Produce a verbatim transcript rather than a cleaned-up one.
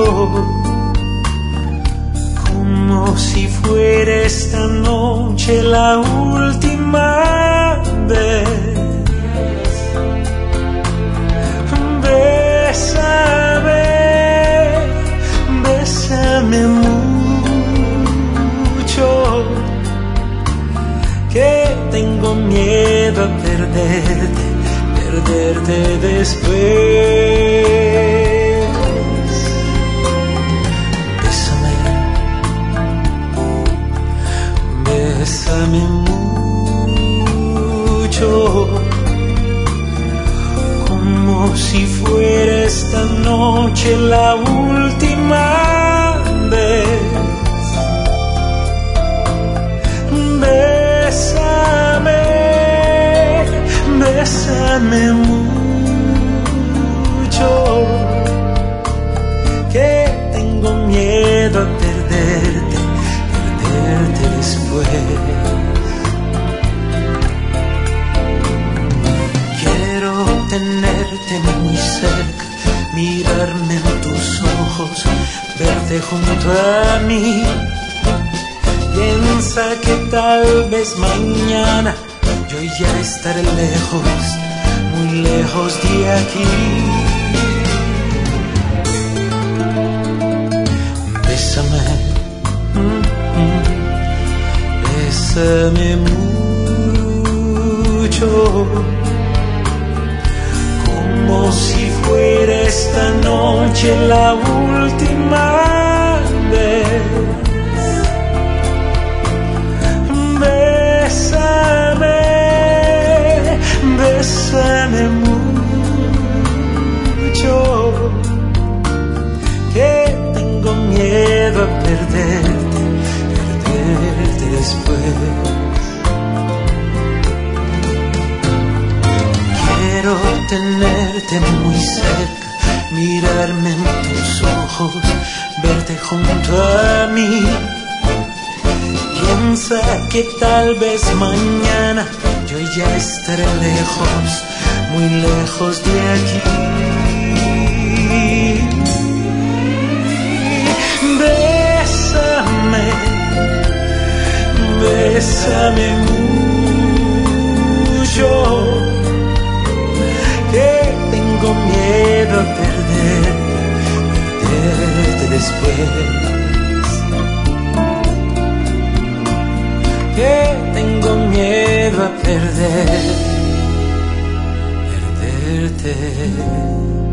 como si fuera esta noche la última vez. Bésame, bésame mucho, que tengo miedo a perderte, perderte después. Bésame, bésame mucho, como si fuera esta noche la última vez. Bésame, bésame mucho, que tengo miedo a perderte, perderte después. Quiero tenerte muy cerca, mirarme en tus ojos, verte junto a mí. Piensa que tal vez mañana yo ya estaré lejos, muy lejos de aquí. Bésame, mm, mm, bésame mucho, como si fuera esta noche la última vez. Bésame, bésame mucho, que tengo miedo a perderte, perderte después. Quiero tenerte muy cerca, mirarme en tus ojos, verte junto a mí. Piensa que tal vez mañana yo ya estaré lejos, muy lejos de aquí. Bésame, bésame mucho, que tengo miedo a perder, perderte después. Que tengo miedo a perder, perderte.